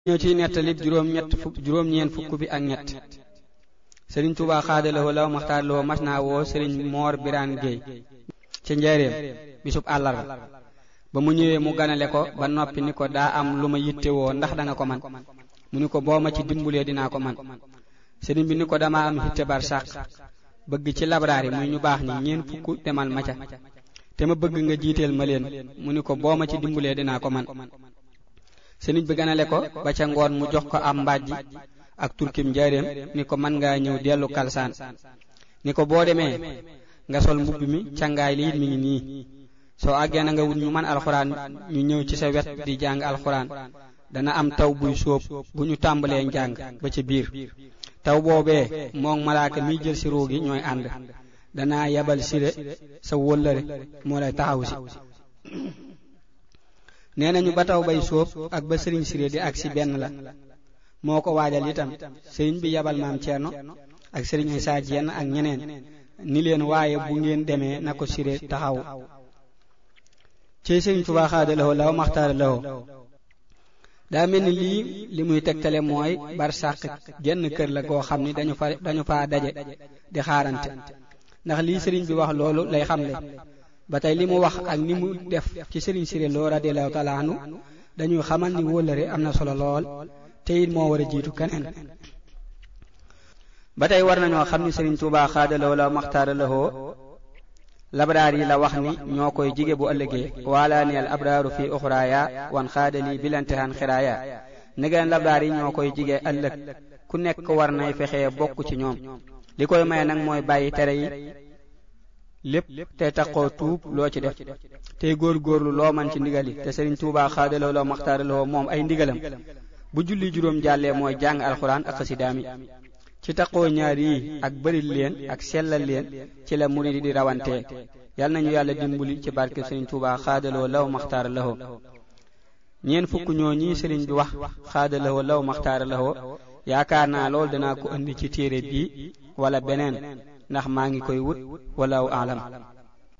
ñoo ci nettali juróom-ñeent fukk bi ak ñett Serigne Touba xaadalawoo law maxtaarlawoo mas naa woo Serigne Mor Birane Gueye ci njaareem bisub àllarba ba mu ñëwee mu ganale ko ba noppi ni ko daa am lu ma yitte woo ndax da nga ko man mu ni ko boo ma ci dimbulee dinaa ko man Serigne bi ni ko dama am yitte bar sàq bëgg ci labraar yi muy ñu baax ñi ñeent fukk demal ma ca te ma bëgg nga jiiteel ma leen mu ni ko boo ma ci dimbulee dinaa ko man Serigne bi ganale ko ba ca ngoon mu jox ko am mbàjji ak turkim njaareem ni ko man ngaa ñëw dellu kalsaan ni ko boo demee nga sol mbubb mi cangaay li it mi ngi nii soo àggee na nga wut ñu man alxuraan ñu ñëw ci sa wet di jàng alxuraan dana am taw buy sóob bu ñu tàmbalee njàng ba ca biir taw boobee moom malaaka miy jël si ruu gi ñooy ànd danaa yabal sire sa wóllëre moo lay taxaw si nee nañu ba taw bay sóob ak ba sëriñ siré di agsi benn la moo ko waajal itam sëriñ bi yabal maam Ceerno ak sëriñ Isaa Jeen ak ñeneen ni leen waaye bu ngeen demee na ko siré taxaw ci sëriñ Tuubaa xaadalawoo law maxtaaralawoo daa mel ni lii li muy tegtale mooy barsàq genn kër la goo xam ni dañu fa daje di xaarante ndax lii sëriñ bi wax loolu lay xamle ba tey li mu wax ak ni mu def ci sëriñ Siré Lo radiyallahu ta'ala anhu dañuy xamal ni wóllëre am na solo lool te it moo war a jiitu keneen ba tey war nañoo xam ni sëriñ Tuubaa xaadalawoo la maxtaaralawoo labraar yi la wax ni ñoo koy jige bu ëllëgee wala ni al abraaru fi uxraaya wan xaadali bilantihaan xiraaya negeen labraar yi ñoo koy jige ëllëg ku nekk war nay fexee bokk ci ñoom li koy maye nag mooy bàyyi tere yi lépp te taxoo tuub loo ci def tey góorgóorlu loo man ci ndigal yi te Serigne Touba xaadaloo la maxtaaraloo moom ay ndigalam bu julli juróom jàllee mooy jàng alxuraan ak xasidaami ci taxoo ñaar yi ak bëril leen ak sellal leen ci la murid di rawantee yal nañu yàlla dimbali ci barke Serigne Touba xaadaloo law maxtaaraloo ñeent fukk ñoo ñii Serigne bi wax xaadaloo law maxtaaraloo yaakaar naa lool danaa ko indi ci téere bii wala beneen ndax maa ngi koy wut walaahu aalam